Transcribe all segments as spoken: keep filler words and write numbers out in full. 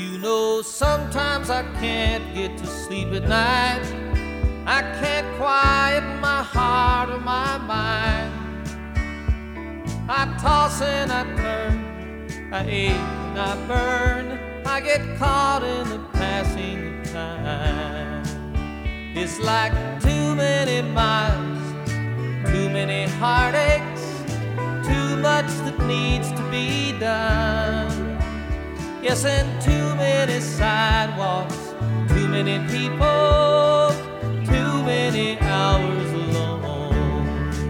You know, sometimes I can't get to sleep at night. I can't quiet my heart or my mind. I toss and I turn, I ache and I burn. I get caught in the passing of time. It's like too many miles, too many heartaches, too much that needs to be done. Yes, and too many sidewalks, too many people, too many hours alone.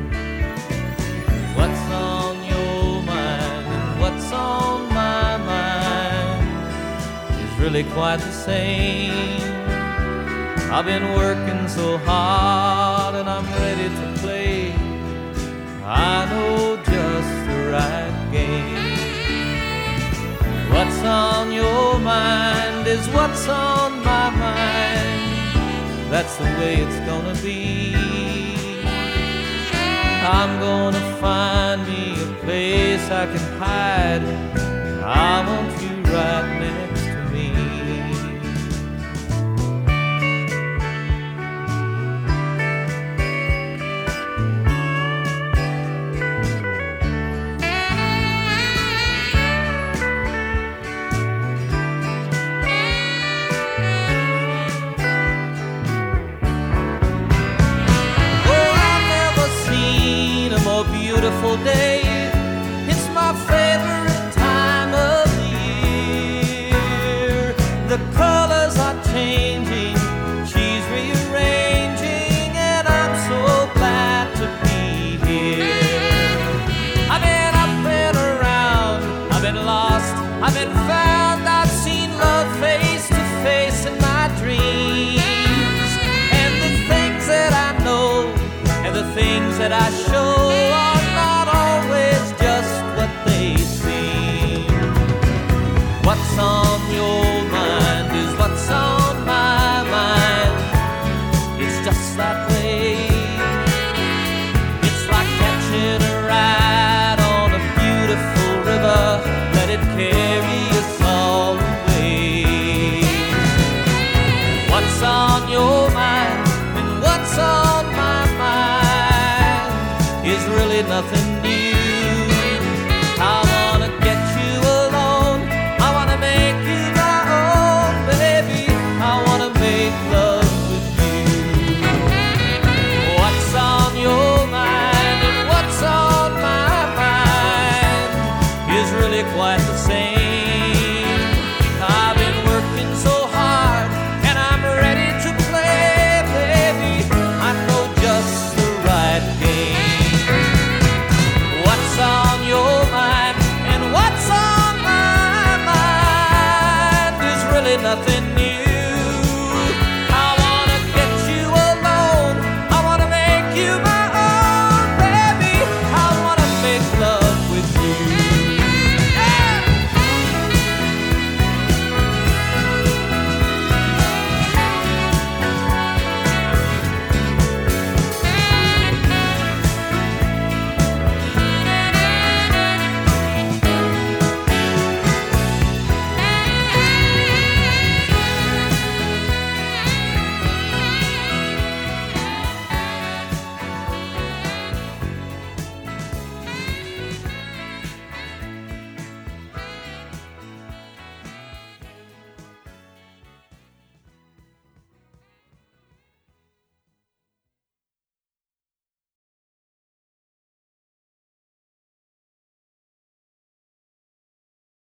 What's on your mind and what's on my mind is really quite the same. I've been working so hard and I'm ready to play. I know just the right game. What's on your mind is what's on my mind. That's the way it's gonna be. I'm gonna find me a place I can hide. I want you right next to me. Beautiful day, it's my favorite time of the year. The colors are changing, she's rearranging, and I'm so glad to be here. I've been up and around, I've been lost, I've been found, I've seen love face to face in my dreams. And the things that I know and the things that I show are not always just what they seem. What's on your mind is what's on my mind. It's just that way. It's like catching a ride on a beautiful river. Let it carry us all away. What's on your mind and what's on my mind is really nothing new. I wanna get you alone, I wanna make you my own, baby, I wanna make love with you. What's on your mind and what's on my mind is really quite the same. I've been working so hard and I'm ready to play, baby, I know just the right game. What's on your mind and what's on my mind is really nothing